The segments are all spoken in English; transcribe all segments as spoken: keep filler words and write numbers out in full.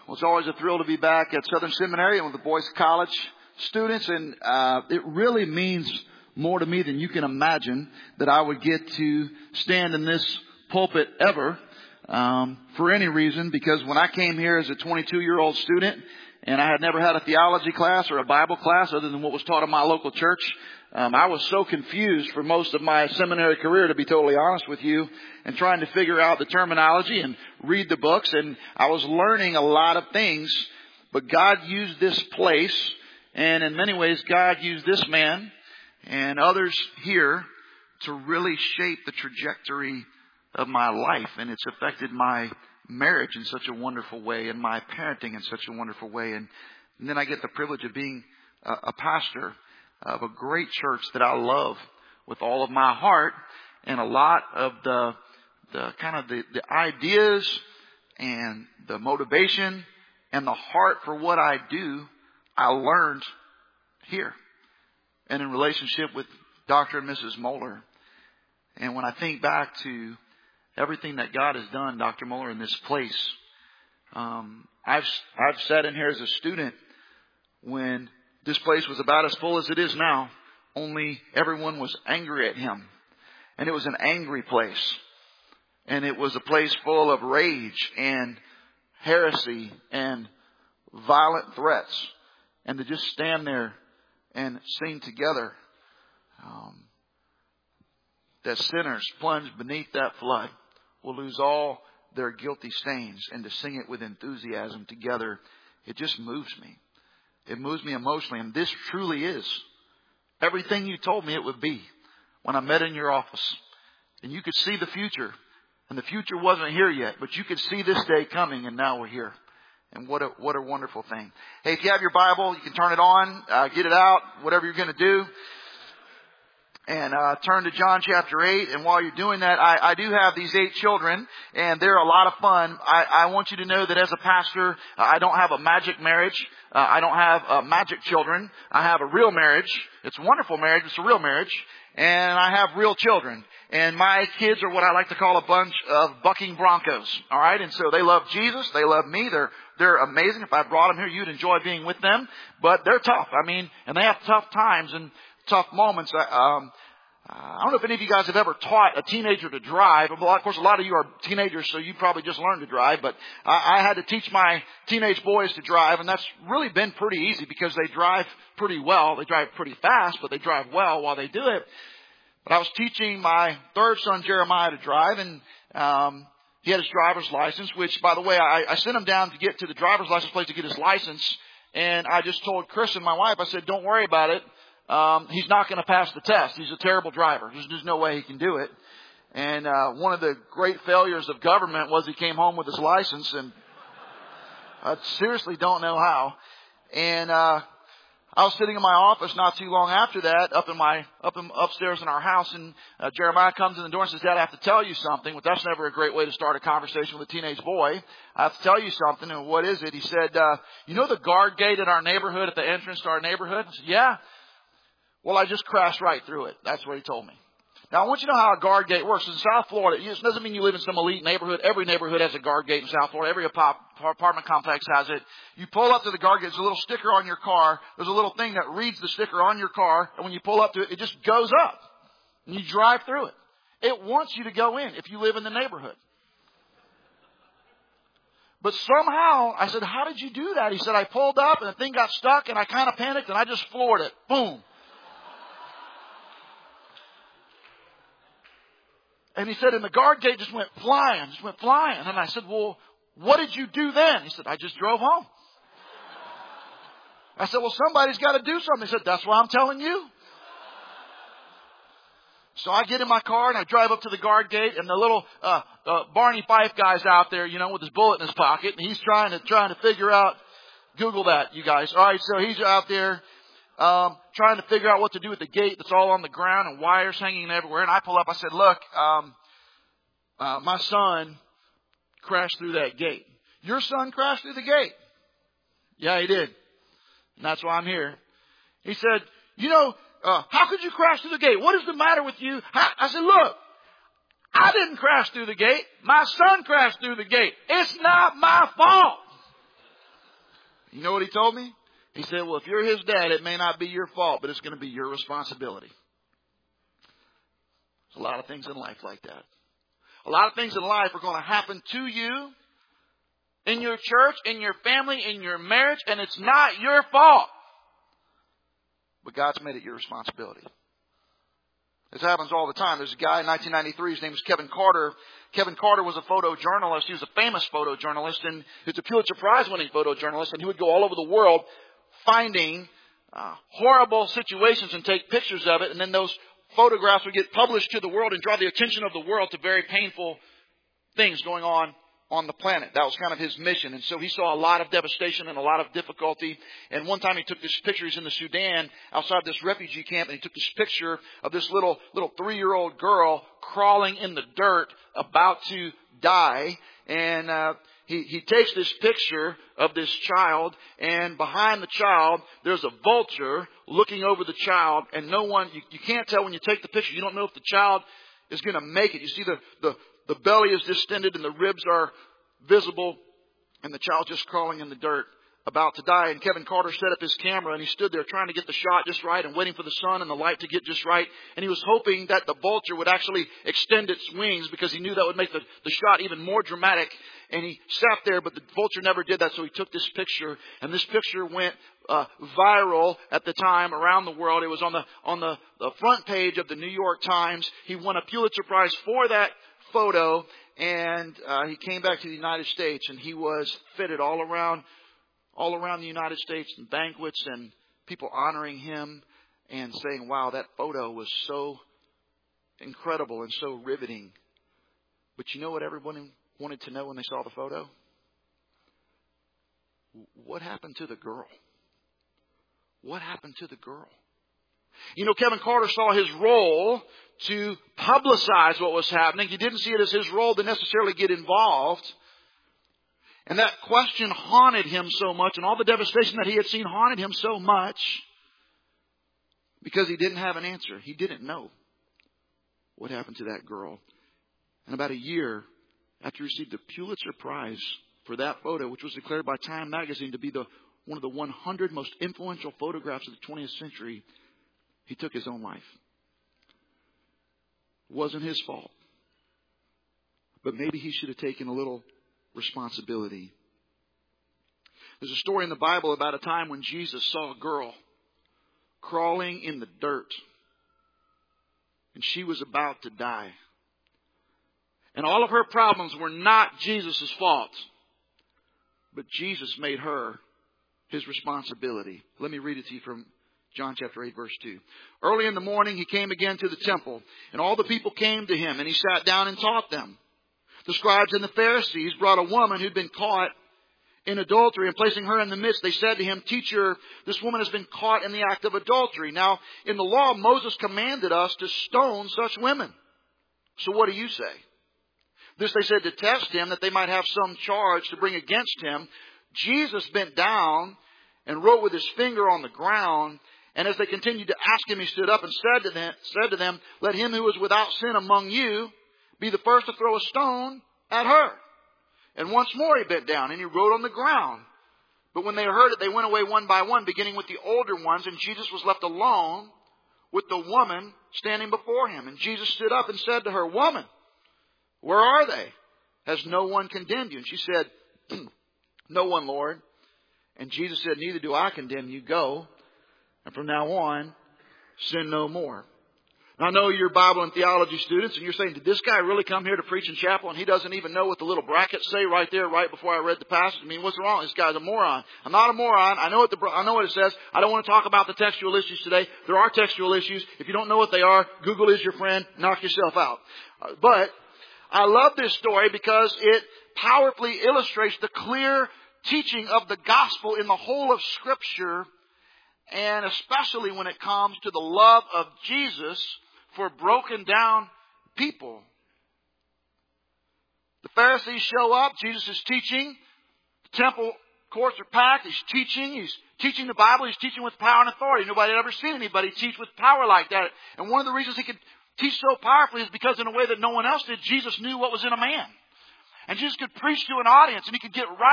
Well, it's always a thrill to be back at Southern Seminary and with the Boyce College students. And uh, it really means more to me than you can imagine that I would get to stand in this pulpit ever um, for any reason. Because when I came here as a twenty-two-year-old student and I had never had a theology class or a Bible class other than what was taught in my local church, Um, I was so confused for most of my seminary career, to be totally honest with you, and trying to figure out the terminology and read the books. And I was learning a lot of things, but God used this place, and in many ways, God used this man and others here to really shape the trajectory of my life. And it's affected my marriage in such a wonderful way and my parenting in such a wonderful way. And, and then I get the privilege of being a, a pastor of a great church that I love with all of my heart, and a lot of the the kind of the, the ideas and the motivation and the heart for what I do, I learned here and in relationship with Doctor and Missus Moeller. And when I think back to everything that God has done, Doctor Moeller, in this place, um, I've I've sat in here as a student when this place was about as full as it is now, only everyone was angry at him. And it was an angry place. And it was a place full of rage and heresy and violent threats. And to just stand there and sing together um, that sinners plunged beneath that flood will lose all their guilty stains, and to sing it with enthusiasm together, it just moves me. It moves me emotionally. And this truly is everything you told me it would be when I met in your office. And you could see the future. And the future wasn't here yet, but you could see this day coming, and now we're here. And what a what a wonderful thing. Hey, if you have your Bible, you can turn it on, uh, get it out, whatever you're going to do. And uh, turn to John chapter eight. And while you're doing that, I, I do have these eight children, and they're a lot of fun. I, I want you to know that as a pastor, uh, I don't have a magic marriage. Uh, I don't have uh, magic children. I have a real marriage. It's a wonderful marriage. It's a real marriage. And I have real children. And my kids are what I like to call a bunch of bucking Broncos. All right. And so they love Jesus. They love me. They're, they're amazing. If I brought them here, you'd enjoy being with them. But they're tough. I mean, and they have tough times and tough moments. Um, I don't know if any of you guys have ever taught a teenager to drive. Well, of course, a lot of you are teenagers, so you probably just learned to drive. But I, I had to teach my teenage boys to drive, and that's really been pretty easy because they drive pretty well. They drive pretty fast, but they drive well while they do it. But I was teaching my third son, Jeremiah, to drive, and um, he had his driver's license, which, by the way, I, I sent him down to get to the driver's license place to get his license. And I just told Kristen, my wife, I said, don't worry about it. Um, he's not going to pass the test. He's a terrible driver. There's, there's no way he can do it. And uh, one of the great failures of government was he came home with his license, and I seriously don't know how. And uh, I was sitting in my office not too long after that, up in my up in, upstairs in our house, and uh, Jeremiah comes in the door and says, "Dad, I have to tell you something." Well, that's never a great way to start a conversation with a teenage boy. I have to tell you something. And what is it? He said, uh, "You know the guard gate at our neighborhood, at the entrance to our neighborhood?" I said, "Yeah." Well, I just crashed right through it. That's what he told me. Now, I want you to know how a guard gate works. In South Florida, it doesn't mean you live in some elite neighborhood. Every neighborhood has a guard gate in South Florida. Every apartment complex has it. You pull up to the guard gate. There's a little sticker on your car. There's a little thing that reads the sticker on your car. And when you pull up to it, it just goes up. And you drive through it. It wants you to go in if you live in the neighborhood. But somehow, I said, "How did you do that?" He said, "I pulled up and the thing got stuck and I kind of panicked and I just floored it. Boom. And he said, and the guard gate just went flying, just went flying. And I said, "Well, what did you do then?" He said, "I just drove home." I said, "Well, somebody's got to do something." He said, "That's why I'm telling you." So I get in my car and I drive up to the guard gate, and the little uh, uh, Barney Fife guy's out there, you know, with his bullet in his pocket, and he's trying to trying to figure out. Google that, you guys. All right, so he's out there. Um, trying to figure out what to do with the gate that's all on the ground and wires hanging everywhere. And I pull up. I said, "Look, um, uh, my son crashed through that gate." "Your son crashed through the gate?" "Yeah, he did. And that's why I'm here." He said, "You know, uh, how could you crash through the gate? What is the matter with you?" I said, "Look, I didn't crash through the gate. My son crashed through the gate. It's not my fault." You know what he told me? He said, well, if you're his dad, it may not be your fault, but it's going to be your responsibility. There's a lot of things in life like that. A lot of things in life are going to happen to you, in your church, in your family, in your marriage, and it's not your fault. But God's made it your responsibility. This happens all the time. There's a guy in nineteen ninety-three, his name was Kevin Carter. Kevin Carter was a photojournalist. He was a famous photojournalist, and he was a Pulitzer Prize winning photojournalist, and he would go all over the world finding uh, horrible situations and take pictures of it, and then those photographs would get published to the world and draw the attention of the world to very painful things going on on the planet. That was kind of his mission. And so he saw a lot of devastation and a lot of difficulty. And one time he took this picture. He's in the Sudan outside this refugee camp, and he took this picture of this little little three-year-old girl crawling in the dirt about to die. And uh, he, he takes this picture of this child, and behind the child there's a vulture looking over the child, and no one, you, you can't tell when you take the picture. You don't know if the child is going to make it. You see the, the The belly is distended and the ribs are visible, and the child just crawling in the dirt about to die. And Kevin Carter set up his camera, and he stood there trying to get the shot just right and waiting for the sun and the light to get just right. And he was hoping that the vulture would actually extend its wings, because he knew that would make the, the shot even more dramatic. And he sat there, but the vulture never did that. So he took this picture, and this picture went uh, viral at the time around the world. It was on the on the, the front page of the New York Times. He won a Pulitzer Prize for that photo, and uh, he came back to the United States, and he was fitted all around all around the United States in banquets and people honoring him and saying, wow, that photo was so incredible and so riveting. But you know what everyone wanted to know when they saw the photo? What happened to the girl? What happened to the girl? You know, Kevin Carter saw his role to publicize what was happening. He didn't see it as his role to necessarily get involved. And that question haunted him so much, and all the devastation that he had seen haunted him so much, because he didn't have an answer. He didn't know what happened to that girl. And about a year after he received the Pulitzer Prize for that photo, which was declared by Time magazine to be the one of the one hundred most influential photographs of the twentieth century, he took his own life. It wasn't his fault. But maybe he should have taken a little responsibility. There's a story in the Bible about a time when Jesus saw a girl crawling in the dirt, and she was about to die. And all of her problems were not Jesus' fault, but Jesus made her his responsibility. Let me read it to you from John chapter eight, verse two. Early in the morning, he came again to the temple, and all the people came to him, and he sat down and taught them. The scribes and the Pharisees brought a woman who'd been caught in adultery, and placing her in the midst, they said to him, Teacher, this woman has been caught in the act of adultery. Now, in the law, Moses commanded us to stone such women. So what do you say? This they said to test him, that they might have some charge to bring against him. Jesus bent down and wrote with his finger on the ground. And as they continued to ask him, he stood up and said to them, said to them, Let him who is without sin among you be the first to throw a stone at her. And once more he bent down and he wrote on the ground. But when they heard it, they went away one by one, beginning with the older ones. And Jesus was left alone with the woman standing before him. And Jesus stood up and said to her, Woman, where are they? Has no one condemned you? And she said, No one, Lord. And Jesus said, Neither do I condemn you. Go. And from now on, sin no more. Now, I know you're Bible and theology students, and you're saying, did this guy really come here to preach in chapel, and he doesn't even know what the little brackets say right there, right before I read the passage? I mean, what's wrong? This guy's a moron. I'm not a moron. I know what the, I know what it says. I don't want to talk about the textual issues today. There are textual issues. If you don't know what they are, Google is your friend. Knock yourself out. But I love this story because it powerfully illustrates the clear teaching of the gospel in the whole of Scripture, and especially when it comes to the love of Jesus for broken down people. The Pharisees show up. Jesus is teaching. The temple courts are packed. He's teaching. He's teaching the Bible. He's teaching with power and authority. Nobody had ever seen anybody teach with power like that. And one of the reasons he could teach so powerfully is because in a way that no one else did, Jesus knew what was in a man. And Jesus could preach to an audience, and he could get right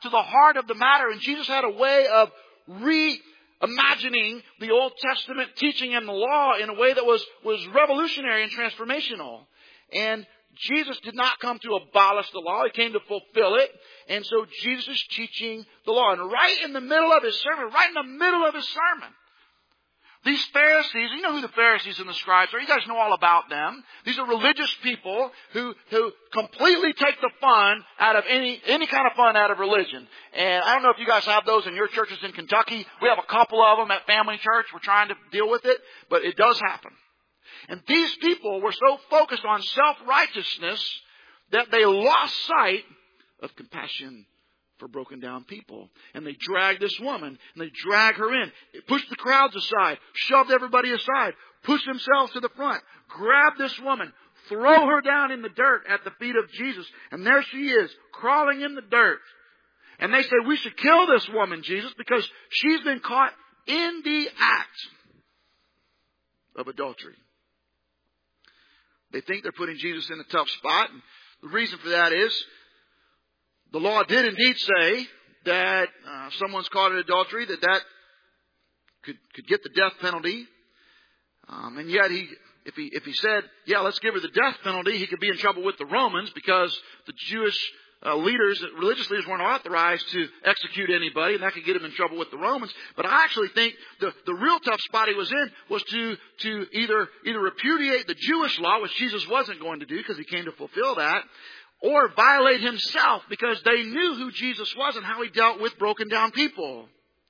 to the heart of the matter. And Jesus had a way of reimagining the Old Testament teaching and the law in a way that was, was revolutionary and transformational. And Jesus did not come to abolish the law. He came to fulfill it. And so Jesus is teaching the law. And right in the middle of his sermon, right in the middle of his sermon, these Pharisees, you know who the Pharisees and the scribes are. You guys know all about them. These are religious people who, who completely take the fun out of any, any kind of fun out of religion. And I don't know if you guys have those in your churches in Kentucky. We have a couple of them at Family Church. We're trying to deal with it, but it does happen. And these people were so focused on self-righteousness that they lost sight of compassion for broken down people. And they dragged this woman, and they dragged her in. They pushed the crowds aside, shoved everybody aside, pushed themselves to the front, grabbed this woman, throw her down in the dirt at the feet of Jesus. And there she is, crawling in the dirt. And they say, we should kill this woman, Jesus, because she's been caught in the act of adultery. They think they're putting Jesus in a tough spot. And the reason for that is the law did indeed say that uh, if someone's caught in adultery, that that could, could get the death penalty. Um, and yet, he, if he if he said, yeah, let's give her the death penalty, he could be in trouble with the Romans because the Jewish uh, leaders, religious leaders, weren't authorized to execute anybody, and that could get him in trouble with the Romans. But I actually think the, the real tough spot he was in was to to either either repudiate the Jewish law, which Jesus wasn't going to do because he came to fulfill that, or violate himself because they knew who Jesus was and how he dealt with broken down people.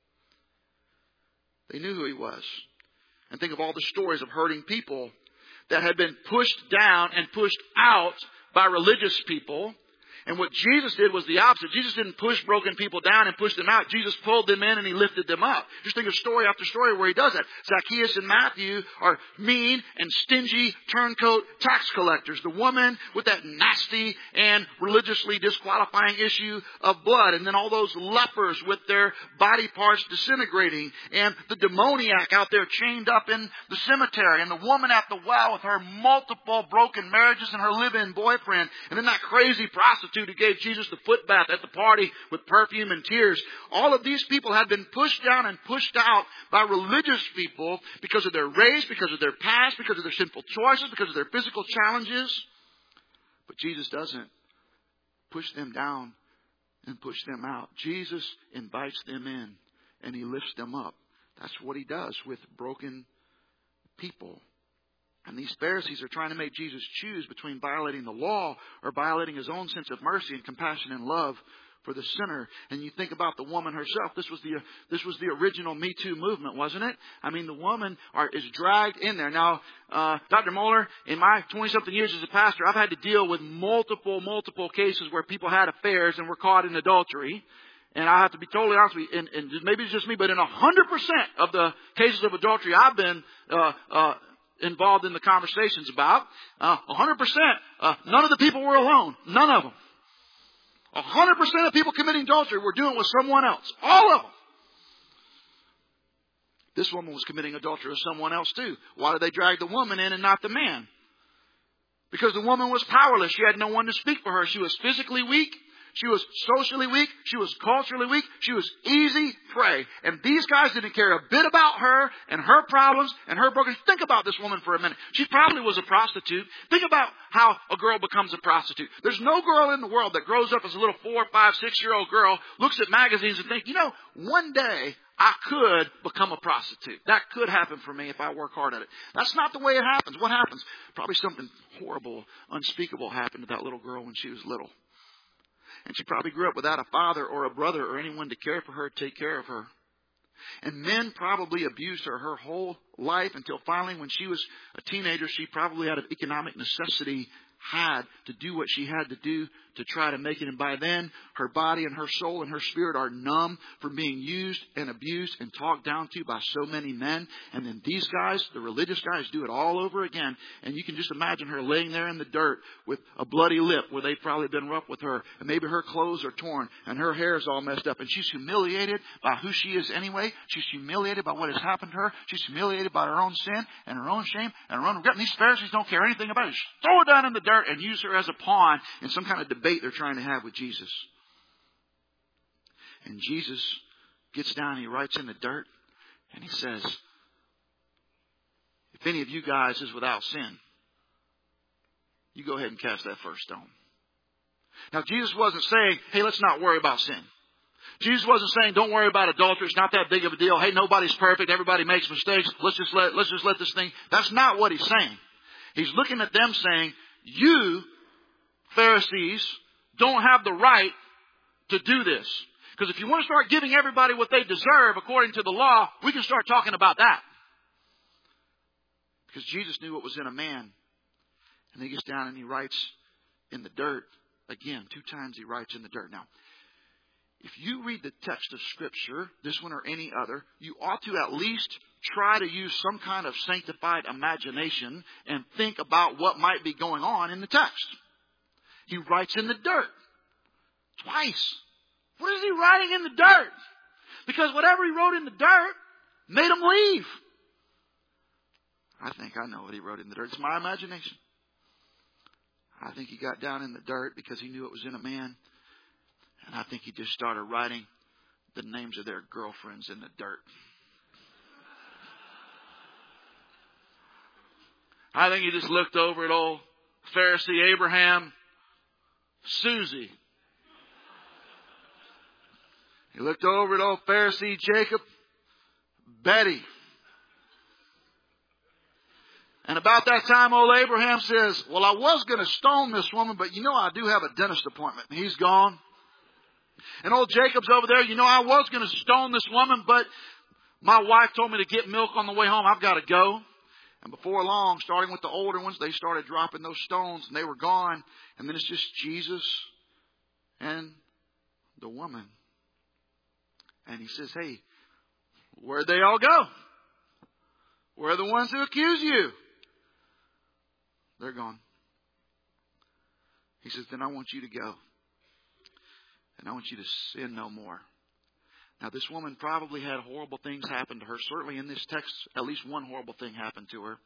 They knew who he was. And think of all the stories of hurting people that had been pushed down and pushed out by religious people. And what Jesus did was the opposite. Jesus didn't push broken people down and push them out. Jesus pulled them in and he lifted them up. Just think of story after story where he does that. Zacchaeus and Matthew are mean and stingy turncoat tax collectors. The woman with that nasty and religiously disqualifying issue of blood. And then all those lepers with their body parts disintegrating. And the demoniac out there chained up in the cemetery. And the woman at the well with her multiple broken marriages and her live-in boyfriend. And then that crazy prostitute who gave Jesus the foot bath at the party with perfume and tears. All of these people had been pushed down and pushed out by religious people because of their race, because of their past, because of their sinful choices, because of their physical challenges. But Jesus doesn't push them down and push them out. Jesus invites them in and he lifts them up. That's what he does with broken people. And these Pharisees are trying to make Jesus choose between violating the law or violating his own sense of mercy and compassion and love for the sinner. And you think about the woman herself. This was the this was the original Me Too movement, wasn't it? I mean, the woman are, is dragged in there. Now, uh, Doctor Moeller, in my twenty-something years as a pastor, I've had to deal with multiple, multiple cases where people had affairs and were caught in adultery. And I have to be totally honest with you, and, and maybe it's just me, but in one hundred percent of the cases of adultery I've been uh, uh involved in the conversations about, uh, one hundred percent, uh, none of the people were alone. None of them. one hundred percent of people committing adultery were doing it with someone else. All of them. This woman was committing adultery with someone else too. Why did they drag the woman in and not the man? Because the woman was powerless. She had no one to speak for her. She was physically weak. She was socially weak. She was culturally weak. She was easy prey. And these guys didn't care a bit about her and her problems and her broken. Think about this woman for a minute. She probably was a prostitute. Think about how a girl becomes a prostitute. There's no girl in the world that grows up as a little four, five, six-year-old girl, looks at magazines and thinks, you know, one day I could become a prostitute. That could happen for me if I work hard at it. That's not the way it happens. What happens? Probably something horrible, unspeakable happened to that little girl when she was little. And she probably grew up without a father or a brother or anyone to care for her, take care of her. And men probably abused her her whole life until finally when she was a teenager, she probably out of economic necessity had to do what she had to do to try to make it. And by then, her body and her soul and her spirit are numb from being used and abused and talked down to by so many men. And then these guys, the religious guys, do it all over again. And you can just imagine her laying there in the dirt with a bloody lip where they've probably been rough with her. And maybe her clothes are torn and her hair is all messed up. And she's humiliated by who she is anyway. She's humiliated by what has happened to her. She's humiliated by her own sin and her own shame and her own regret. And these Pharisees don't care anything about it. Just throw her down in the dirt and use her as a pawn in some kind of debate they're trying to have with Jesus. And Jesus gets down and he writes in the dirt and he says, if any of you guys is without sin, you go ahead and cast that first stone. Now, Jesus wasn't saying, hey, let's not worry about sin. Jesus wasn't saying, don't worry about adultery. It's not that big of a deal. Hey, nobody's perfect. Everybody makes mistakes. Let's just let, let's just let this thing. That's not what he's saying. He's looking at them saying, you, Pharisees, don't have the right to do this. Because if you want to start giving everybody what they deserve according to the law, we can start talking about that. Because Jesus knew what was in a man. And he gets down and he writes in the dirt. Again, two times he writes in the dirt. Now, if you read the text of Scripture, this one or any other, you ought to at least try to use some kind of sanctified imagination and think about what might be going on in the text. He writes in the dirt. Twice. What is he writing in the dirt? Because whatever he wrote in the dirt made him leave. I think I know what he wrote in the dirt. It's my imagination. I think he got down in the dirt because he knew it was in a man. And I think he just started writing the names of their girlfriends in the dirt. I think he just looked over at old Pharisee Abraham, Susie. He looked over at old Pharisee Jacob, Betty. And about that time, old Abraham says, well, I was going to stone this woman, but you know I do have a dentist appointment. And he's gone. And old Jacob's over there, you know I was going to stone this woman, but my wife told me to get milk on the way home. I've got to go. And before long, starting with the older ones, they started dropping those stones and they were gone. And then it's just Jesus and the woman. And he says, hey, where'd they all go? Where are the ones who accuse you? They're gone. He says, then I want you to go. And I want you to sin no more. Now, this woman probably had horrible things happen to her. Certainly in this text, at least one horrible thing happened to her.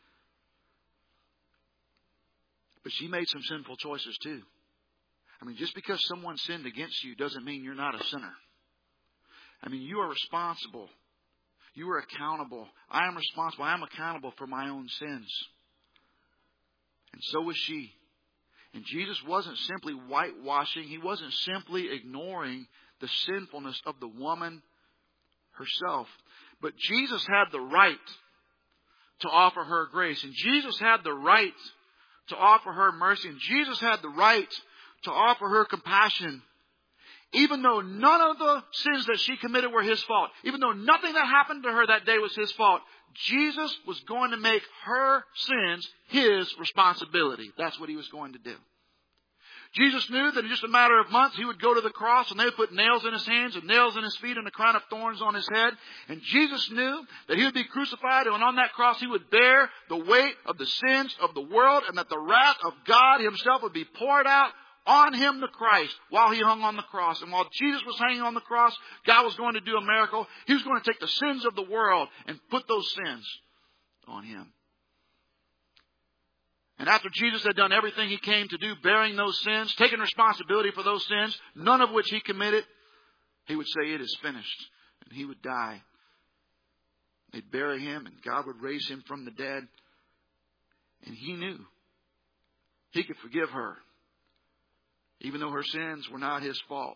But she made some sinful choices too. I mean, just because someone sinned against you doesn't mean you're not a sinner. I mean, you are responsible. You are accountable. I am responsible. I am accountable for my own sins. And so was she. And Jesus wasn't simply whitewashing. He wasn't simply ignoring the sinfulness of the woman herself. But Jesus had the right to offer her grace. And Jesus had the right to offer her mercy. And Jesus had the right to offer her compassion. Even though none of the sins that she committed were his fault. Even though nothing that happened to her that day was his fault. Jesus was going to make her sins his responsibility. That's what he was going to do. Jesus knew that in just a matter of months he would go to the cross and they would put nails in his hands and nails in his feet and a crown of thorns on his head. And Jesus knew that he would be crucified and on that cross he would bear the weight of the sins of the world and that the wrath of God himself would be poured out on him, the Christ, while he hung on the cross. And while Jesus was hanging on the cross, God was going to do a miracle. He was going to take the sins of the world and put those sins on him. And after Jesus had done everything he came to do, bearing those sins, taking responsibility for those sins, none of which he committed, he would say, it is finished. And he would die. They'd bury him and God would raise him from the dead. And he knew he could forgive her, even though her sins were not his fault.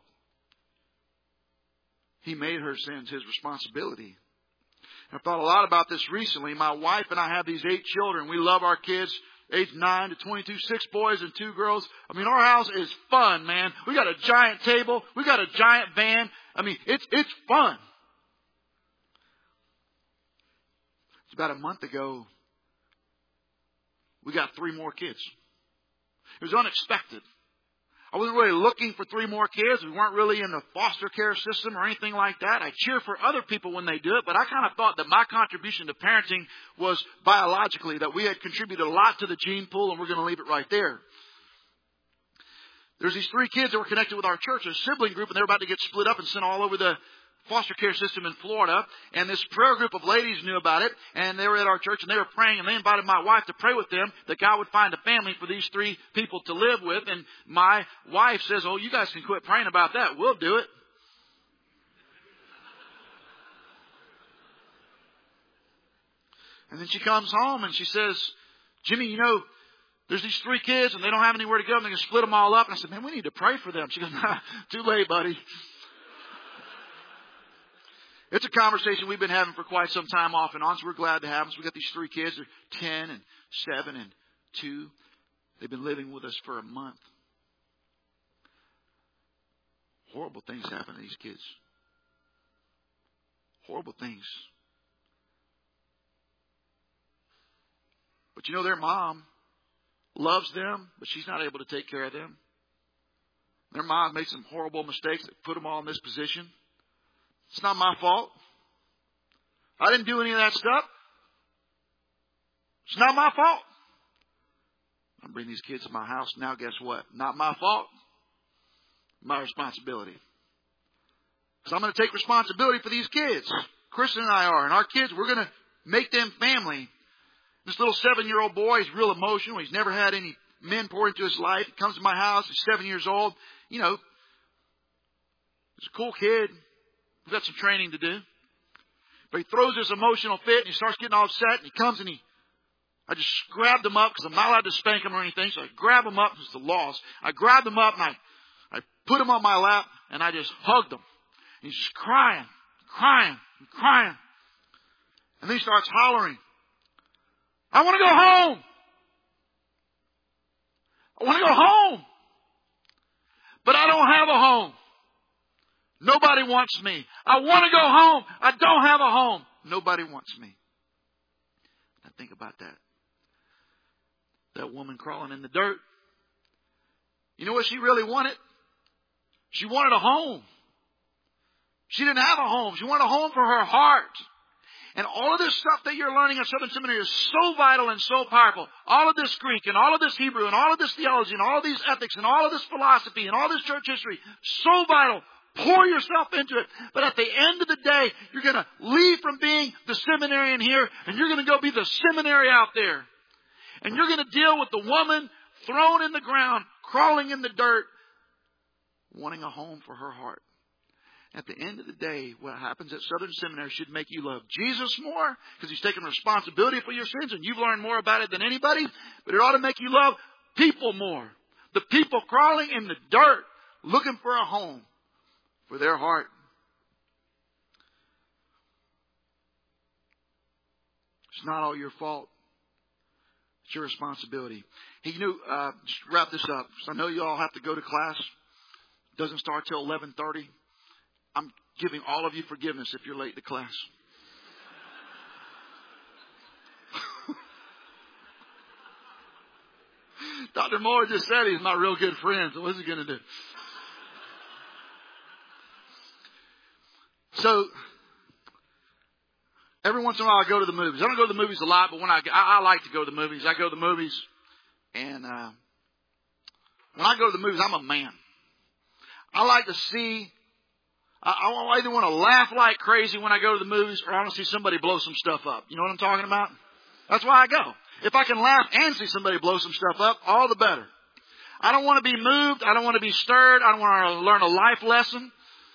He made her sins his responsibility. I've thought a lot about this recently. My wife and I have these eight children. We love our kids. Age nine to twenty-two, six boys and two girls. I mean, our house is fun, man. We got a giant table. We got a giant van. I mean, it's, it's fun. It's about a month ago, we got three more kids. It was unexpected. I wasn't really looking for three more kids. We weren't really in the foster care system or anything like that. I cheer for other people when they do it, but I kind of thought that my contribution to parenting was biologically, that we had contributed a lot to the gene pool and we're going to leave it right there. There's these three kids that were connected with our church, a sibling group, and they're about to get split up and sent all over the foster care system in Florida. And this prayer group of ladies knew about it, and they were at our church and they were praying, and they invited my wife to pray with them that God would find a family for these three people to live with. And my wife says, oh, you guys can quit praying about that. We'll do it. And then she comes home and she says, Jimmy, you know, there's these three kids and they don't have anywhere to go and they're going to split them all up. And I said, man, we need to pray for them. She goes, nah, too late, buddy. It's a conversation we've been having for quite some time off and on, so we're glad to have them. So we got these three kids. They're ten and seven and two. They've been living with us for a month. Horrible things happen to these kids. Horrible things. But you know, their mom loves them, but she's not able to take care of them. Their mom made some horrible mistakes that put them all in this position. It's not my fault. I didn't do any of that stuff. It's not my fault. I'm bringing these kids to my house. Now guess what? Not my fault. My responsibility. Because I'm going to take responsibility for these kids. Kristen and I are. And our kids, we're going to make them family. This little seven-year-old boy is real emotional. He's never had any men pour into his life. He comes to my house. He's seven years old. You know, he's a cool kid. We've got some training to do. But he throws this emotional fit and he starts getting all upset. And he comes and he, I just grabbed him up because I'm not allowed to spank him or anything. So I grab him up. It's the laws. I grabbed him up and I, I put him on my lap and I just hugged him. He's just crying, crying, crying. And then he starts hollering, I want to go home. I want to go home. But I don't have a home. Nobody wants me. I want to go home. I don't have a home. Nobody wants me. Now think about that. That woman crawling in the dirt. You know what she really wanted? She wanted a home. She didn't have a home. She wanted a home for her heart. And all of this stuff that you're learning at Southern Seminary is so vital and so powerful. All of this Greek and all of this Hebrew and all of this theology and all of these ethics and all of this philosophy and all this church history. So vital. Pour yourself into it. But at the end of the day, you're going to leave from being the seminarian here and you're going to go be the seminary out there. And you're going to deal with the woman thrown in the ground, crawling in the dirt, wanting a home for her heart. At the end of the day, what happens at Southern Seminary should make you love Jesus more because He's taken responsibility for your sins and you've learned more about it than anybody. But it ought to make you love people more. The people crawling in the dirt looking for a home for their heart. It's not all your fault. It's your responsibility. Hey, you know, uh, just wrap this up. So I know you all have to go to class. It doesn't start till eleven thirty. I'm giving all of you forgiveness if you're late to class. Doctor Moore just said he's my real good friend, so what's he going to do? So, every once in a while I go to the movies. I don't go to the movies a lot, but when I, I, I like to go to the movies. I go to the movies, and uh, when I go to the movies, I'm a man. I like to see... I, I either want to laugh like crazy when I go to the movies or I want to see somebody blow some stuff up. You know what I'm talking about? That's why I go. If I can laugh and see somebody blow some stuff up, all the better. I don't want to be moved. I don't want to be stirred. I don't want to learn a life lesson.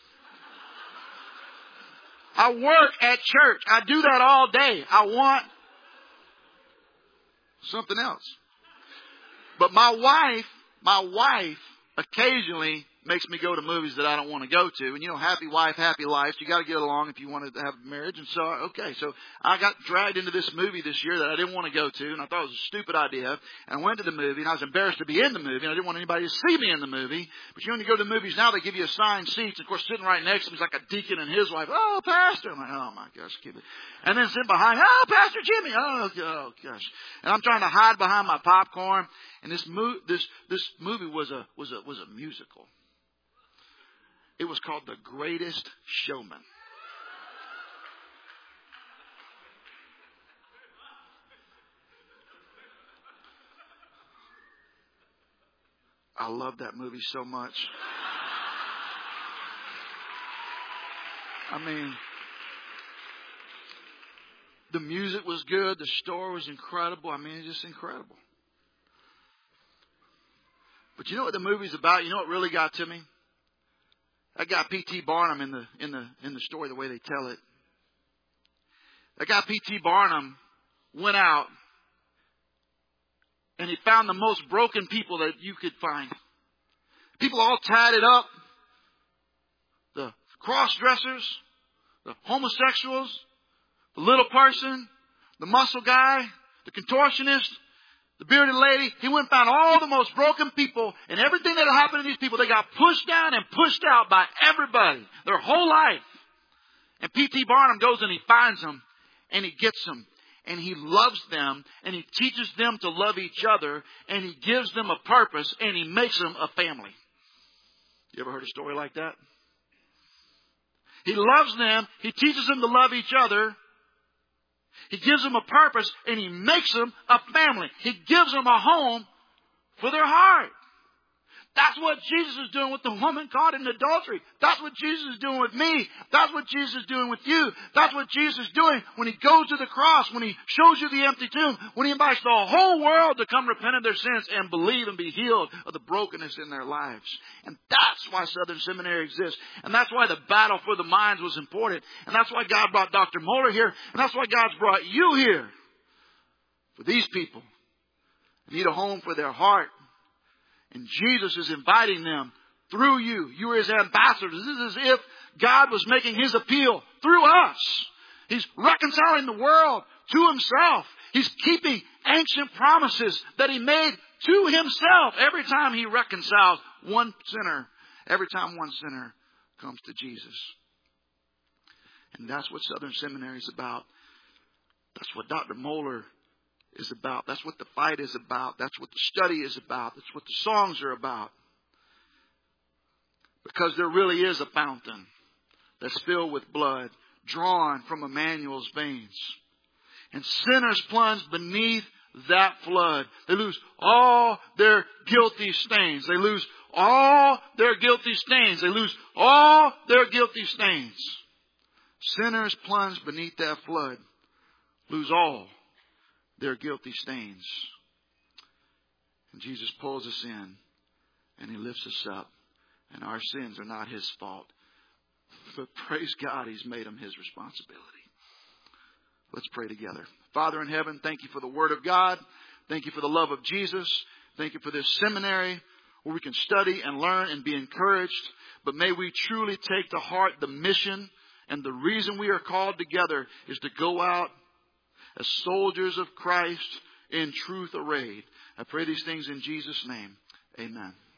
I work at church. I do that all day. I want something else. But my wife, my wife occasionally makes me go to movies that I don't want to go to. And you know, happy wife, happy life. So you got to get along if you want to have a marriage. And so, okay, so I got dragged into this movie this year that I didn't want to go to. And I thought it was a stupid idea. And I went to the movie and I was embarrassed to be in the movie. And I didn't want anybody to see me in the movie. But you know, when you go to the movies now, they give you assigned seats. Of course, sitting right next to me is like a deacon and his wife. Oh, pastor. I'm like, oh my gosh, keep it. And then sitting behind, oh, Pastor Jimmy. Oh, oh gosh. And I'm trying to hide behind my popcorn. And this mo- this this movie was a was a was a musical. It was called The Greatest Showman. I love that movie so much. I mean, the music was good. The story was incredible. I mean, it's just incredible. But you know what the movie's about? You know what really got to me? That guy P T Barnum in the in the in the story, the way they tell it. That guy P T Barnum went out and he found the most broken people that you could find. People all tatted up. The cross-dressers, the homosexuals, the little person, the muscle guy, the contortionist, the bearded lady. He went and found all the most broken people, and everything that happened to these people, they got pushed down and pushed out by everybody, their whole life. And P T Barnum goes and he finds them, and he gets them, and he loves them, and he teaches them to love each other, and he gives them a purpose, and he makes them a family. You ever heard a story like that? He loves them. He teaches them to love each other. He gives them a purpose, and he makes them a family. He gives them a home for their heart. That's what Jesus is doing with the woman caught in adultery. That's what Jesus is doing with me. That's what Jesus is doing with you. That's what Jesus is doing when he goes to the cross, when he shows you the empty tomb, when he invites the whole world to come repent of their sins and believe and be healed of the brokenness in their lives. And that's why Southern Seminary exists. And that's why the battle for the minds was important. And that's why God brought Doctor Moeller here. And that's why God's brought you here. For these people who need a home for their heart. And Jesus is inviting them through you. You are his ambassadors. This is as if God was making his appeal through us. He's reconciling the world to himself. He's keeping ancient promises that he made to himself every time he reconciles one sinner. Every time one sinner comes to Jesus. And that's what Southern Seminary is about. That's what Doctor Moeller is about. That's what the fight is about. That's what the study is about. That's what the songs are about. Because there really is a fountain that's filled with blood drawn from Emmanuel's veins. And sinners plunge beneath that flood. They lose all their guilty stains. They lose all their guilty stains. They lose all their guilty stains. Sinners plunge beneath that flood. Lose all their guilty stains. And Jesus pulls us in and he lifts us up. And our sins are not his fault. But praise God, he's made them his responsibility. Let's pray together. Father in heaven, thank you for the word of God. Thank you for the love of Jesus. Thank you for this seminary where we can study and learn and be encouraged. But may we truly take to heart the mission, and the reason we are called together is to go out as soldiers of Christ in truth arrayed. I pray these things in Jesus' name. Amen.